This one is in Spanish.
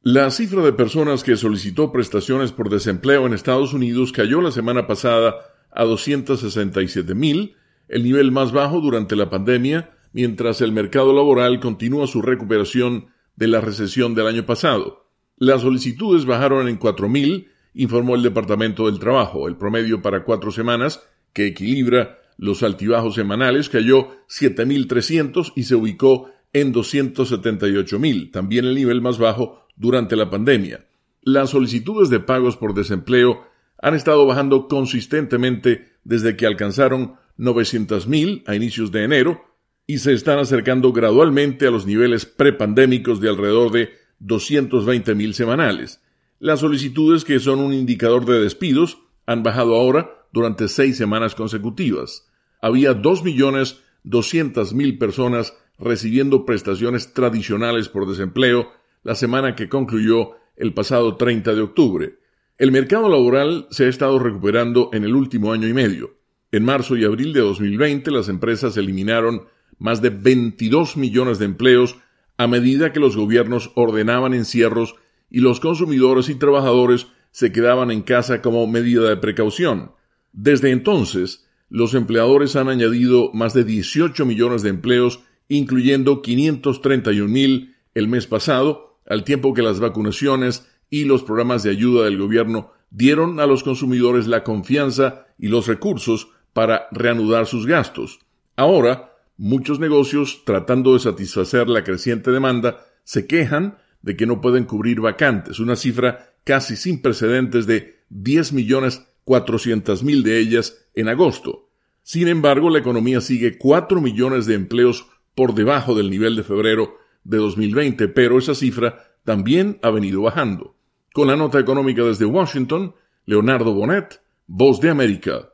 La cifra de personas que solicitó prestaciones por desempleo en Estados Unidos cayó la semana pasada a 267,000, el nivel más bajo durante la pandemia, mientras el mercado laboral continúa su recuperación de la recesión del año pasado. Las solicitudes bajaron en 4,000, informó el Departamento del Trabajo. El promedio para 4 semanas, que equilibra los altibajos semanales, cayó 7,300 y se ubicó en 278,000, también el nivel más bajo durante la pandemia. Las solicitudes de pagos por desempleo han estado bajando consistentemente desde que alcanzaron 900,000 a inicios de enero y se están acercando gradualmente a los niveles prepandémicos de alrededor de 220,000 semanales. Las solicitudes, que son un indicador de despidos, han bajado ahora durante 6 semanas consecutivas. Había 2,200,000 personas recibiendo prestaciones tradicionales por desempleo la semana que concluyó el pasado 30 de octubre. El mercado laboral se ha estado recuperando en el último año y medio. En marzo y abril de 2020, las empresas eliminaron más de 22 millones de empleos a medida que los gobiernos ordenaban encierros y los consumidores y trabajadores se quedaban en casa como medida de precaución. Desde entonces, los empleadores han añadido más de 18 millones de empleos, incluyendo 531,000 el mes pasado, al tiempo que las vacunaciones y los programas de ayuda del gobierno dieron a los consumidores la confianza y los recursos para reanudar sus gastos. Ahora, muchos negocios, tratando de satisfacer la creciente demanda, se quejan de que no pueden cubrir vacantes, una cifra casi sin precedentes de 10,400,000 de ellas en agosto. Sin embargo, la economía sigue 4 millones de empleos por debajo del nivel de febrero de 2020, pero esa cifra también ha venido bajando. Con la nota económica desde Washington, Leonardo Bonet, Voz de América.